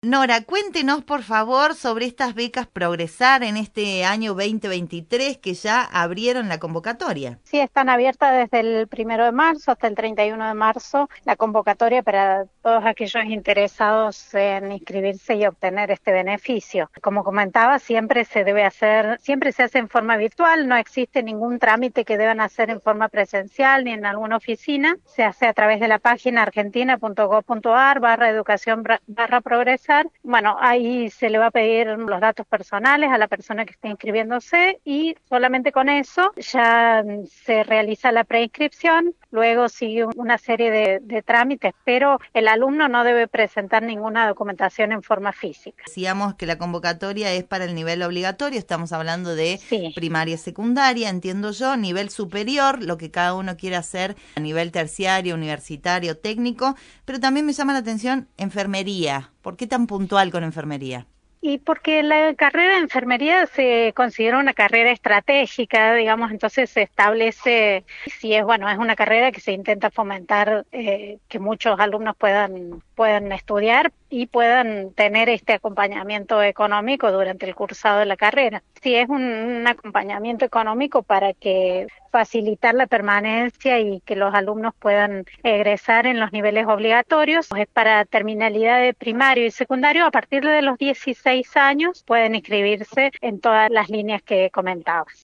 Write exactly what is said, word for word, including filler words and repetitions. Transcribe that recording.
Nora, cuéntenos por favor sobre estas becas Progresar en este año veinte veintitrés que ya abrieron la convocatoria. Sí, están abiertas desde el primero de marzo hasta el treinta y uno de marzo la convocatoria para todos aquellos interesados en inscribirse y obtener este beneficio. Como comentaba, siempre se debe hacer, siempre se hace en forma virtual, no existe ningún trámite que deban hacer en forma presencial ni en alguna oficina. Se hace a través de la página argentina.gov.ar barra educación barra progresar. Bueno, ahí se le va a pedir los datos personales a la persona que esté inscribiéndose y solamente con eso ya se realiza la preinscripción, luego sigue una serie de, de trámites, pero el alumno no debe presentar ninguna documentación en forma física. Decíamos que la convocatoria es para el nivel obligatorio, estamos hablando de sí. primaria, secundaria, entiendo yo, nivel superior, lo que cada uno quiere hacer a nivel terciario, universitario, técnico, pero también me llama la atención enfermería. ¿Por qué tan puntual con enfermería? Y porque la carrera de enfermería se considera una carrera estratégica, digamos, entonces se establece, si es bueno, es una carrera que se intenta fomentar eh, que muchos alumnos puedan, puedan estudiar y puedan tener este acompañamiento económico durante el cursado de la carrera. Sí, es un, un acompañamiento económico para que facilitar la permanencia y que los alumnos puedan egresar en los niveles obligatorios. Es para terminalidad de primario y secundario. A partir de los dieciséis años pueden inscribirse en todas las líneas que comentabas.